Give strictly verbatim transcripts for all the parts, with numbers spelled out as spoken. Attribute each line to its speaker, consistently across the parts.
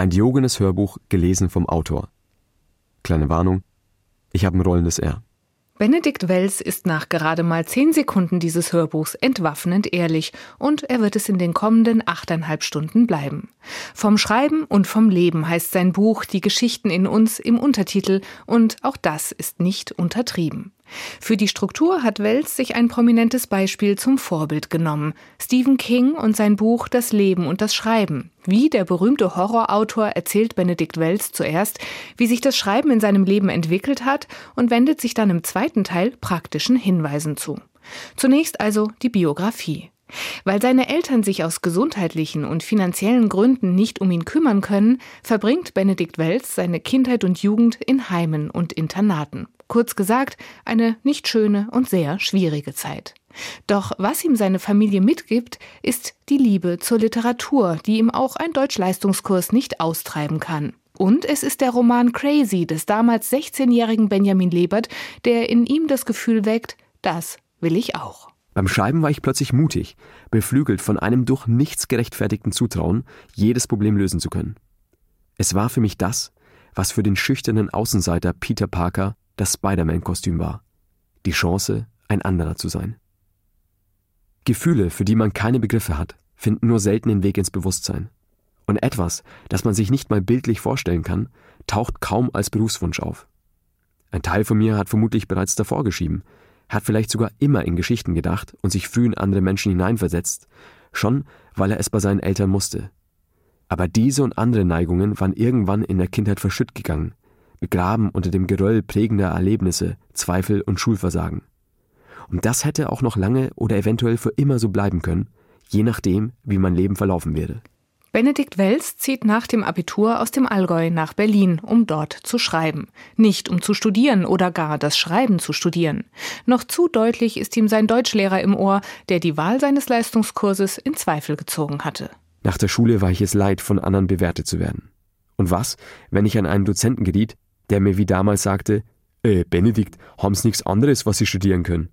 Speaker 1: Ein Diogenes Hörbuch, gelesen vom Autor. Kleine Warnung, ich habe ein rollendes R.
Speaker 2: Benedikt Wells ist nach gerade mal zehn Sekunden dieses Hörbuchs entwaffnend ehrlich und er wird es in den kommenden achteinhalb Stunden bleiben. Vom Schreiben und vom Leben heißt sein Buch Die Geschichten in uns im Untertitel und auch das ist nicht untertrieben. Für die Struktur hat Wells sich ein prominentes Beispiel zum Vorbild genommen. Stephen King und sein Buch Das Leben und das Schreiben. Wie der berühmte Horrorautor erzählt Benedikt Wells zuerst, wie sich das Schreiben in seinem Leben entwickelt hat und wendet sich dann im zweiten Teil praktischen Hinweisen zu. Zunächst also die Biografie. Weil seine Eltern sich aus gesundheitlichen und finanziellen Gründen nicht um ihn kümmern können, verbringt Benedikt Wells seine Kindheit und Jugend in Heimen und Internaten. Kurz gesagt, eine nicht schöne und sehr schwierige Zeit. Doch was ihm seine Familie mitgibt, ist die Liebe zur Literatur, die ihm auch ein Deutschleistungskurs nicht austreiben kann. Und es ist der Roman Crazy des damals sechzehnjährigen Benjamin Lebert, der in ihm das Gefühl weckt, das will ich auch.
Speaker 1: Beim Schreiben war ich plötzlich mutig, beflügelt von einem durch nichts gerechtfertigten Zutrauen, jedes Problem lösen zu können. Es war für mich das, was für den schüchternen Außenseiter Peter Parker das Spider-Man-Kostüm war. Die Chance, ein anderer zu sein. Gefühle, für die man keine Begriffe hat, finden nur selten den Weg ins Bewusstsein. Und etwas, das man sich nicht mal bildlich vorstellen kann, taucht kaum als Berufswunsch auf. Ein Teil von mir hat vermutlich bereits davor geschrieben, hat vielleicht sogar immer in Geschichten gedacht und sich früh in andere Menschen hineinversetzt, schon weil er es bei seinen Eltern musste. Aber diese und andere Neigungen waren irgendwann in der Kindheit verschütt gegangen, begraben unter dem Geröll prägender Erlebnisse, Zweifel und Schulversagen. Und das hätte auch noch lange oder eventuell für immer so bleiben können, je nachdem, wie mein Leben verlaufen werde.
Speaker 2: Benedikt Wells zieht nach dem Abitur aus dem Allgäu nach Berlin, um dort zu schreiben. Nicht um zu studieren oder gar das Schreiben zu studieren. Noch zu deutlich ist ihm sein Deutschlehrer im Ohr, der die Wahl seines Leistungskurses in Zweifel gezogen hatte.
Speaker 1: Nach der Schule war ich es leid, von anderen bewertet zu werden. Und was, wenn ich an einen Dozenten geriet, der mir wie damals sagte, äh, Benedikt, haben's nichts anderes, was Sie studieren können?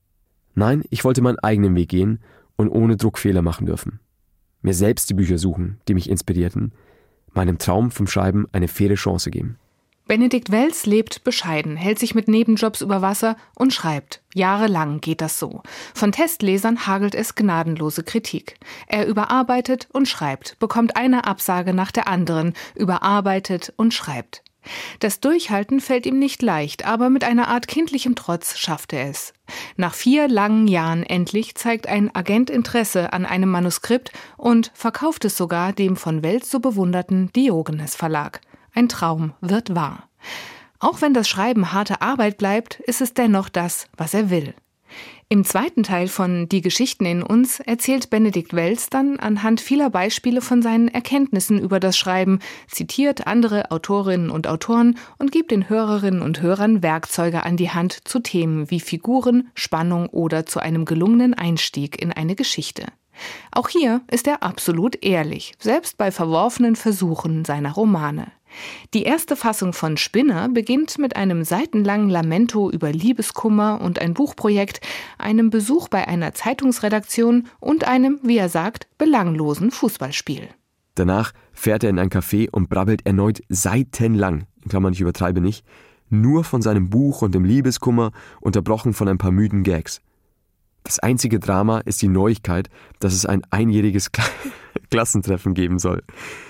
Speaker 1: Nein, ich wollte meinen eigenen Weg gehen und ohne Druck Fehler machen dürfen. Mir selbst die Bücher suchen, die mich inspirierten, meinem Traum vom Schreiben eine faire Chance geben.
Speaker 2: Benedikt Wells lebt bescheiden, hält sich mit Nebenjobs über Wasser und schreibt. Jahrelang geht das so. Von Testlesern hagelt es gnadenlose Kritik. Er überarbeitet und schreibt, bekommt eine Absage nach der anderen, überarbeitet und schreibt. Das Durchhalten fällt ihm nicht leicht, aber mit einer Art kindlichem Trotz schafft er es. Nach vier langen Jahren endlich zeigt ein Agent Interesse an einem Manuskript und verkauft es sogar dem von Wells so bewunderten Diogenes Verlag. Ein Traum wird wahr. Auch wenn das Schreiben harte Arbeit bleibt, ist es dennoch das, was er will. Im zweiten Teil von Die Geschichten in uns erzählt Benedikt Wells dann anhand vieler Beispiele von seinen Erkenntnissen über das Schreiben, zitiert andere Autorinnen und Autoren und gibt den Hörerinnen und Hörern Werkzeuge an die Hand zu Themen wie Figuren, Spannung oder zu einem gelungenen Einstieg in eine Geschichte. Auch hier ist er absolut ehrlich, selbst bei verworfenen Versuchen seiner Romane. Die erste Fassung von Spinner beginnt mit einem seitenlangen Lamento über Liebeskummer und ein Buchprojekt, einem Besuch bei einer Zeitungsredaktion und einem, wie er sagt, belanglosen Fußballspiel.
Speaker 1: Danach fährt er in ein Café und brabbelt erneut seitenlang, in Klammern, ich übertreibe nicht, nur von seinem Buch und dem Liebeskummer, unterbrochen von ein paar müden Gags. Das einzige Drama ist die Neuigkeit, dass es ein einjähriges Kla- Klassentreffen geben soll.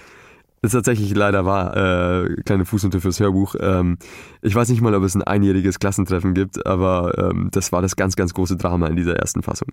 Speaker 1: Das ist tatsächlich leider wahr, äh, kleine Fußnote fürs Hörbuch. Ähm, ich weiß nicht mal, ob es ein einjähriges Klassentreffen gibt, aber ähm, das war das ganz, ganz große Drama in dieser ersten Fassung.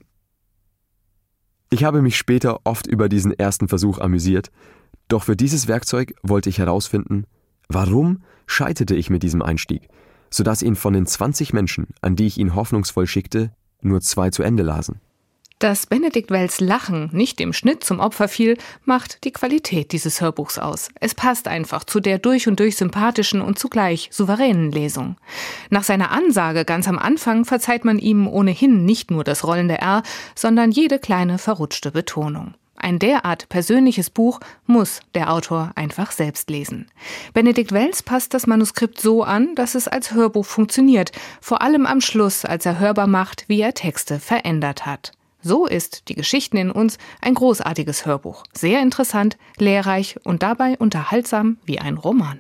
Speaker 1: Ich habe mich später oft über diesen ersten Versuch amüsiert, doch für dieses Werkzeug wollte ich herausfinden, warum scheiterte ich mit diesem Einstieg, sodass ihn von den zwanzig Menschen, an die ich ihn hoffnungsvoll schickte, nur zwei zu Ende lasen.
Speaker 2: Dass Benedikt Wells Lachen nicht dem Schnitt zum Opfer fiel, macht die Qualität dieses Hörbuchs aus. Es passt einfach zu der durch und durch sympathischen und zugleich souveränen Lesung. Nach seiner Ansage ganz am Anfang verzeiht man ihm ohnehin nicht nur das rollende R, sondern jede kleine verrutschte Betonung. Ein derart persönliches Buch muss der Autor einfach selbst lesen. Benedikt Wells passt das Manuskript so an, dass es als Hörbuch funktioniert, vor allem am Schluss, als er hörbar macht, wie er Texte verändert hat. So ist Die Geschichten in uns ein großartiges Hörbuch. Sehr interessant, lehrreich und dabei unterhaltsam wie ein Roman.